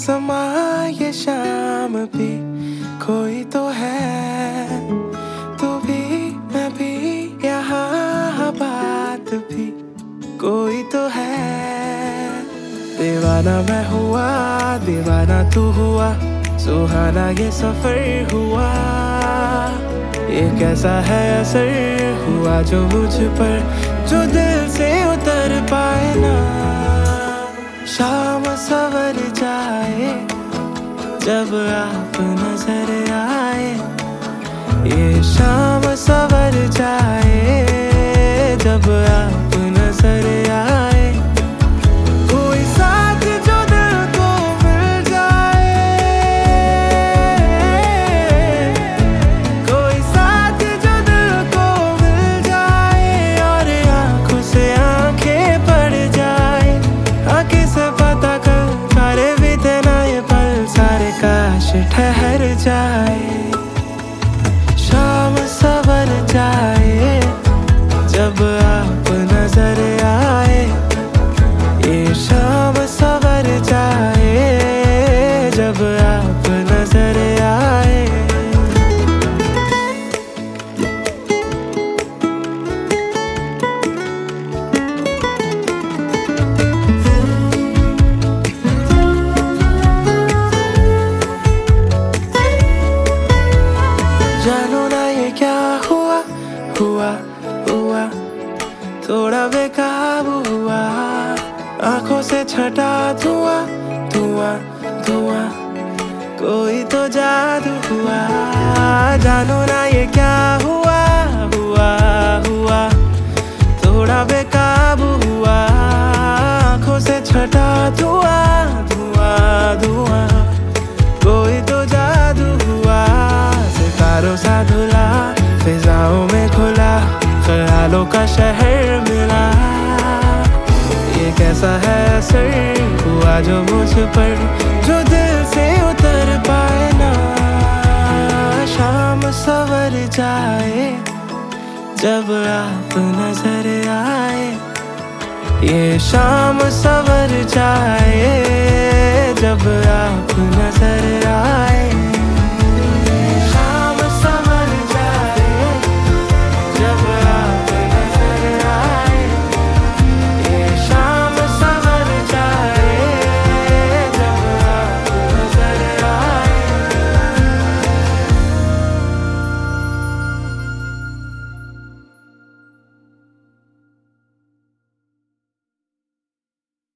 समा ये शाम भी कोई तो है, तू भी मैं भी यहाँ, बात भी कोई तो है। दीवाना मैं हुआ, दीवाना तू हुआ, सुहाना ये सफर हुआ। ये कैसा है असर हुआ जो मुझ पर, जो दिल से उतर पाए ना। शाम सवर जाए जब आप नजर आए, ये शाम सवर जाए जब आप नजर आए। कोई साथ जो दिल को मिल जाए, कोई साथ जो दिल को मिल जाए, और आंखों से आंखें पड़ जाए। आंखें से पता कर सारे बीते ना ये पल, सारे काश ठहर जाए। शाम सवर जाए जब आप नजर आए, ये शाम सवर जाए जब आप नजर आए। जानो ना ये क्या हुआ, हुआ हुआ, थोड़ा बेकाबू हुआ। आंखों से छटा धुआं धुआं धुआं, कोई तो जादू हुआ। जानो ना ये क्या हुआ, हुआ हुआ, थोड़ा बेकाबू हुआ। आंखों से छटा धुआं धुआं धुआं, कोई तो जादू हुआ। सितारों सा धुला, फिजाओं में खुला, ख्यालों का शहर मिला। ये कैसा है असर हुआ जो मुझ पर, जो दिल से उतर पाए ना। शाम सवर जाए जब आप नजर आए, ये शाम सवर जाए जब आप नजर आए।